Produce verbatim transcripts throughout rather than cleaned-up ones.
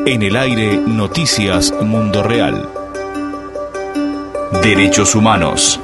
En el aire, Noticias Mundo Real. Derechos humanos.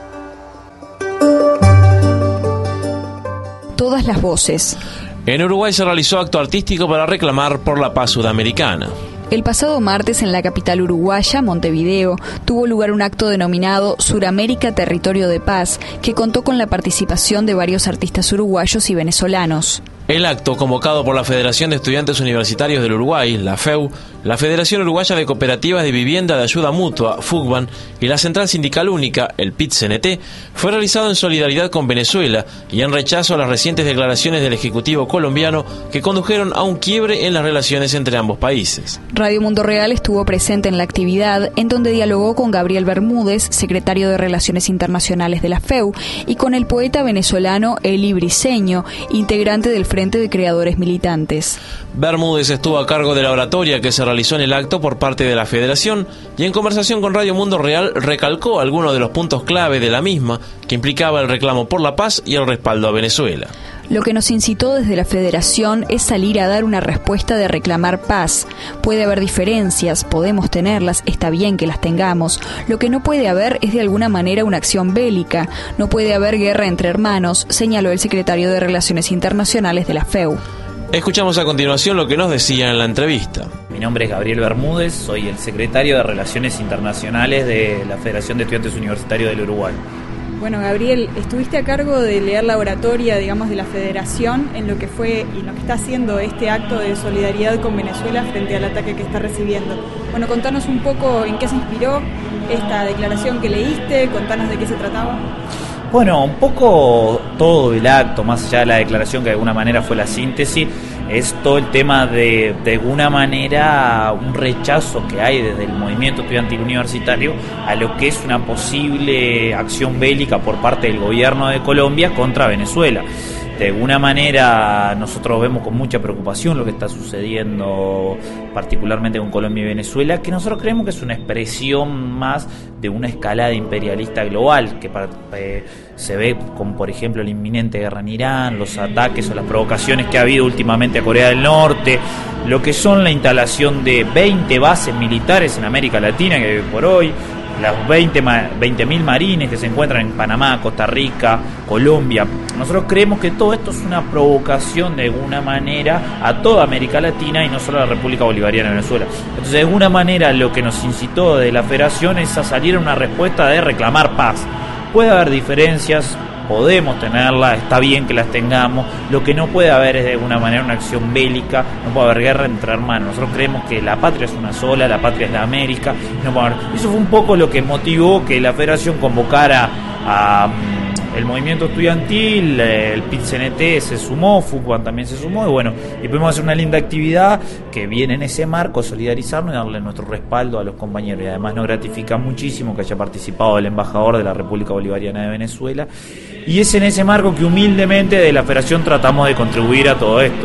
Todas las voces. En Uruguay se realizó acto artístico para reclamar por la paz sudamericana. El pasado martes en la capital uruguaya, Montevideo, tuvo lugar un acto denominado Suramérica Territorio de Paz, que contó con la participación de varios artistas uruguayos y venezolanos. El acto, convocado por la Federación de Estudiantes Universitarios del Uruguay, la F E U, la Federación Uruguaya de Cooperativas de Vivienda de Ayuda Mutua, FUCBAN, y la Central Sindical Única, el P I T C N T, fue realizado en solidaridad con Venezuela y en rechazo a las recientes declaraciones del Ejecutivo colombiano que condujeron a un quiebre en las relaciones entre ambos países. Radio Mundo Real estuvo presente en la actividad, en donde dialogó con Gabriel Bermúdez, secretario de Relaciones Internacionales de la F E U, y con el poeta venezolano Eli Briceño, integrante del Frente de Creadores Militantes. Bermúdez estuvo a cargo de la oratoria que se realizó en el acto por parte de la Federación y en conversación con Radio Mundo Real recalcó algunos de los puntos clave de la misma, que implicaba el reclamo por la paz y el respaldo a Venezuela. Lo que nos incitó desde la Federación es salir a dar una respuesta de reclamar paz. Puede haber diferencias, podemos tenerlas, está bien que las tengamos. Lo que no puede haber es de alguna manera una acción bélica. No puede haber guerra entre hermanos, señaló el secretario de Relaciones Internacionales de la F E U. Escuchamos a continuación lo que nos decía en la entrevista. Mi nombre es Gabriel Bermúdez, soy el secretario de Relaciones Internacionales de la Federación de Estudiantes Universitarios del Uruguay. Bueno, Gabriel, estuviste a cargo de leer la oratoria, digamos, de la Federación en lo que fue y lo que está haciendo este acto de solidaridad con Venezuela frente al ataque que está recibiendo. Bueno, contanos un poco en qué se inspiró esta declaración que leíste, contanos de qué se trataba. Bueno, un poco todo el acto, más allá de la declaración que de alguna manera fue la síntesis, es todo el tema de, de alguna manera, un rechazo que hay desde el movimiento estudiantil universitario a lo que es una posible acción bélica por parte del gobierno de Colombia contra Venezuela. De alguna manera nosotros vemos con mucha preocupación lo que está sucediendo particularmente con Colombia y Venezuela, que nosotros creemos que es una expresión más de una escalada imperialista global que eh, se ve con, por ejemplo, la inminente guerra en Irán, los ataques o las provocaciones que ha habido últimamente a Corea del Norte, lo que son la instalación de veinte bases militares en América Latina que por hoy, las veinte mil marines que se encuentran en Panamá, Costa Rica, Colombia. Nosotros creemos que todo esto es una provocación de alguna manera a toda América Latina y no solo a la República Bolivariana de Venezuela. Entonces, de alguna manera, lo que nos incitó de la Federación es a salir a una respuesta de reclamar paz. Puede haber diferencias, podemos tenerlas, está bien que las tengamos. Lo que no puede haber es de alguna manera una acción bélica, no puede haber guerra entre hermanos. Nosotros creemos que la patria es una sola, la patria es la América. No puede haber. Eso fue un poco lo que motivó que la Federación convocara a el movimiento estudiantil, el P I T C N T se sumó, FUCBAN también se sumó, y bueno, y pudimos hacer una linda actividad que viene en ese marco, solidarizarnos y darle nuestro respaldo a los compañeros. Y además nos gratifica muchísimo que haya participado el embajador de la República Bolivariana de Venezuela, y es en ese marco que humildemente de la Federación tratamos de contribuir a todo esto.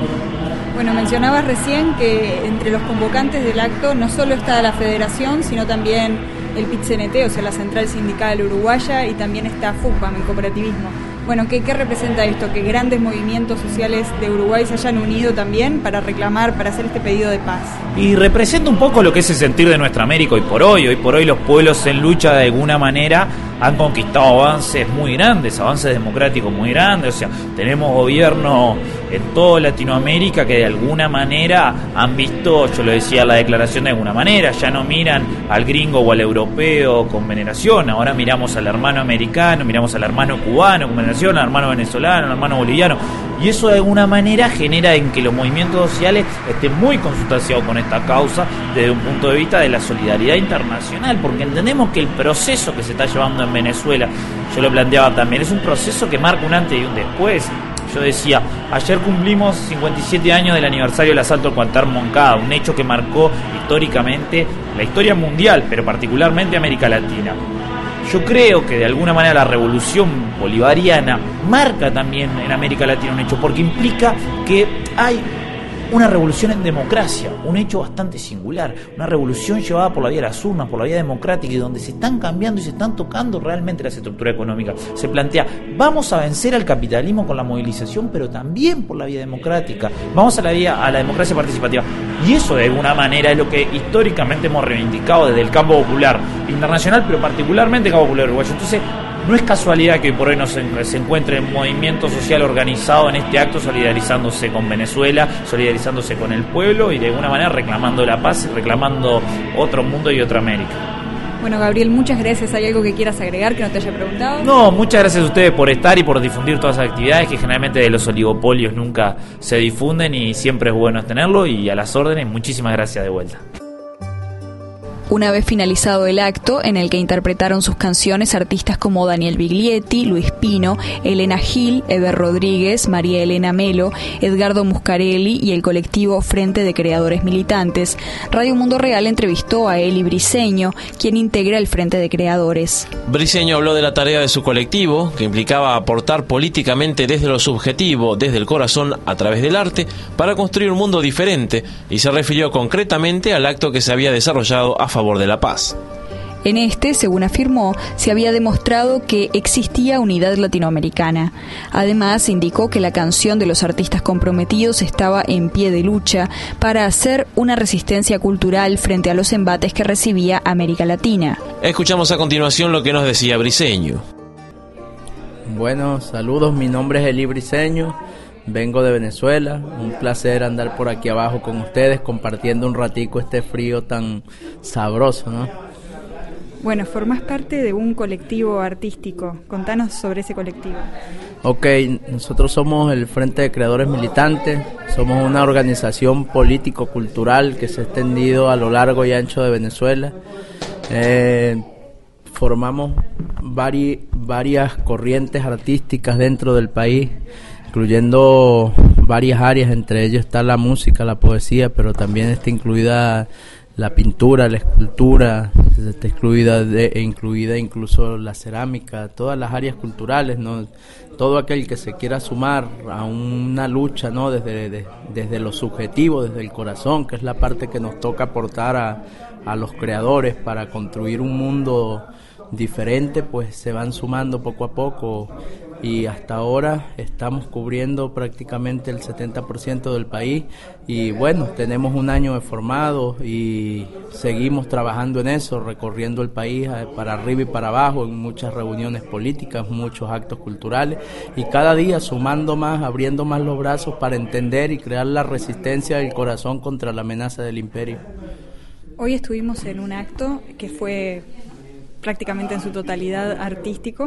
Bueno, mencionabas recién que entre los convocantes del acto no solo está la Federación, sino también el P I T C N T, o sea, la Central Sindical Uruguaya, y también está FUCBAN, el cooperativismo. Bueno, ¿qué, ¿qué representa esto? Que grandes movimientos sociales de Uruguay se hayan unido también para reclamar, para hacer este pedido de paz. Y representa un poco lo que es el sentir de nuestra América hoy por hoy. Hoy por hoy los pueblos en lucha de alguna manera han conquistado avances muy grandes, avances democráticos muy grandes. O sea, tenemos gobiernos en toda Latinoamérica que de alguna manera han visto, yo lo decía en la declaración, de alguna manera, ya no miran al gringo o al europeo con veneración, ahora miramos al hermano americano, miramos al hermano cubano con veneración, al hermano venezolano, al hermano boliviano, y eso de alguna manera genera en que los movimientos sociales estén muy consustanciados con esta causa desde un punto de vista de la solidaridad internacional, porque entendemos que el proceso que se está llevando en Venezuela, yo lo planteaba también, es un proceso que marca un antes y un después. Yo decía, ayer cumplimos cincuenta y siete años del aniversario del asalto al cuartel Moncada, un hecho que marcó históricamente la historia mundial, pero particularmente América Latina. Yo creo que de alguna manera la revolución bolivariana marca también en América Latina un hecho, porque implica que hay una revolución en democracia, un hecho bastante singular, una revolución llevada por la vía de las urnas, por la vía democrática, y donde se están cambiando y se están tocando realmente las estructuras económicas. Se plantea, vamos a vencer al capitalismo con la movilización, pero también por la vía democrática, vamos a la vía, a la democracia participativa, y eso de alguna manera es lo que históricamente hemos reivindicado desde el campo popular internacional, pero particularmente el campo popular uruguayo. Entonces, no es casualidad que por hoy no se, se encuentre un movimiento social organizado en este acto, solidarizándose con Venezuela, solidarizándose con el pueblo y de alguna manera reclamando la paz, reclamando otro mundo y otra América. Bueno, Gabriel, muchas gracias. ¿Hay algo que quieras agregar que no te haya preguntado? No, muchas gracias a ustedes por estar y por difundir todas las actividades que generalmente de los oligopolios nunca se difunden, y siempre es bueno tenerlo, y a las órdenes. Muchísimas gracias de vuelta. Una vez finalizado el acto, en el que interpretaron sus canciones artistas como Daniel Biglietti, Luis Pino, Elena Gil, Eber Rodríguez, María Elena Melo, Edgardo Muscarelli y el colectivo Frente de Creadores Militantes, Radio Mundo Real entrevistó a Eli Briceño, quien integra el Frente de Creadores. Briceño habló de la tarea de su colectivo, que implicaba aportar políticamente desde lo subjetivo, desde el corazón, a través del arte, para construir un mundo diferente, y se refirió concretamente al acto que se había desarrollado a favor de la paz. En este, según afirmó, se había demostrado que existía unidad latinoamericana. Además, indicó que la canción de los artistas comprometidos estaba en pie de lucha para hacer una resistencia cultural frente a los embates que recibía América Latina. Escuchamos a continuación lo que nos decía Briceño. Bueno, saludos, mi nombre es Eli Briceño. Vengo de Venezuela, un placer andar por aquí abajo con ustedes compartiendo un ratico este frío tan sabroso, ¿no? Bueno, formás parte de un colectivo artístico. Contanos sobre ese colectivo. Ok, nosotros somos el Frente de Creadores Militantes, somos una organización político-cultural que se ha extendido a lo largo y ancho de Venezuela. Eh, formamos vari, varias corrientes artísticas dentro del país, incluyendo varias áreas, entre ellos está la música, la poesía, pero también está incluida la pintura, la escultura, está incluida, de, incluida incluso la cerámica, todas las áreas culturales, ¿no? Todo aquel que se quiera sumar a una lucha, ¿no? Desde, de, desde lo subjetivo, desde el corazón, que es la parte que nos toca aportar a, a los creadores para construir un mundo diferente, pues se van sumando poco a poco, y hasta ahora estamos cubriendo prácticamente el setenta por ciento del país, y bueno, tenemos un año de formado y seguimos trabajando en eso, recorriendo el país para arriba y para abajo, en muchas reuniones políticas, muchos actos culturales, y cada día sumando más, abriendo más los brazos para entender y crear la resistencia del corazón contra la amenaza del imperio. Hoy estuvimos en un acto que fue prácticamente en su totalidad artístico,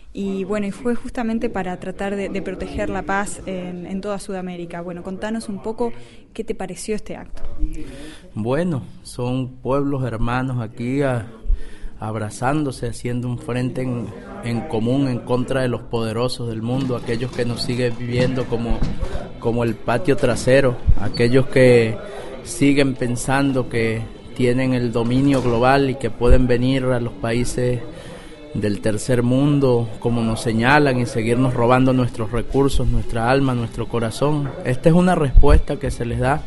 y bueno, y fue justamente para tratar de, de proteger la paz en, en toda Sudamérica. Bueno, contanos un poco qué te pareció este acto. Bueno, son pueblos hermanos aquí a, abrazándose, haciendo un frente en, en común en contra de los poderosos del mundo, aquellos que nos siguen viviendo como, como el patio trasero, aquellos que siguen pensando que tienen el dominio global y que pueden venir a los países del tercer mundo, como nos señalan, y seguirnos robando nuestros recursos, nuestra alma, nuestro corazón. Esta es una respuesta que se les da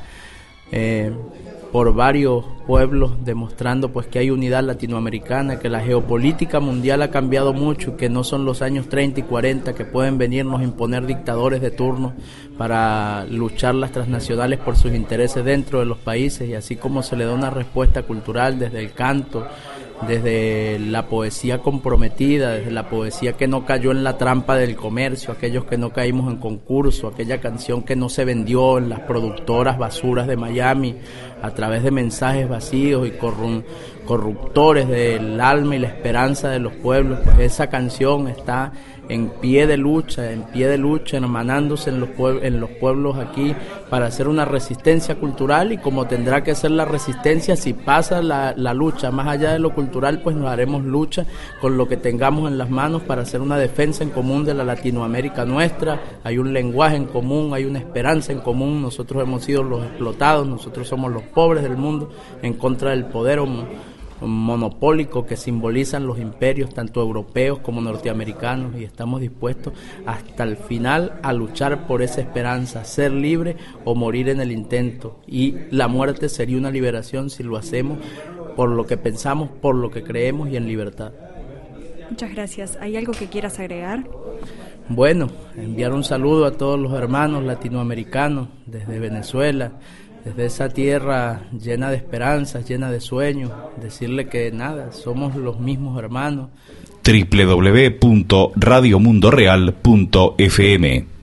eh, por varios pueblos, demostrando pues que hay unidad latinoamericana, que la geopolítica mundial ha cambiado mucho, y que no son los años treinta y cuarenta que pueden venirnos a imponer dictadores de turno para luchar las transnacionales por sus intereses dentro de los países. Y así como se le da una respuesta cultural desde el canto, desde la poesía comprometida, desde la poesía que no cayó en la trampa del comercio, aquellos que no caímos en concurso, aquella canción que no se vendió en las productoras basuras de Miami a través de mensajes vacíos y corru- corruptores del alma y la esperanza de los pueblos, pues esa canción está en pie de lucha, en pie de lucha, emanándose en los, pueblos, en los pueblos aquí para hacer una resistencia cultural, y como tendrá que ser la resistencia, si pasa la, la lucha más allá de lo cultural, pues nos haremos lucha con lo que tengamos en las manos para hacer una defensa en común de la Latinoamérica nuestra. Hay un lenguaje en común, hay una esperanza en común, nosotros hemos sido los explotados, nosotros somos los pobres del mundo en contra del poder monopólicos que simbolizan los imperios, tanto europeos como norteamericanos, y estamos dispuestos hasta el final a luchar por esa esperanza, ser libre o morir en el intento. Y la muerte sería una liberación si lo hacemos por lo que pensamos, por lo que creemos y en libertad. Muchas gracias. ¿Hay algo que quieras agregar? Bueno, enviar un saludo a todos los hermanos latinoamericanos desde Venezuela, desde esa tierra llena de esperanzas, llena de sueños, decirle que nada, somos los mismos hermanos. doble u doble u doble u punto radio mundo real punto f m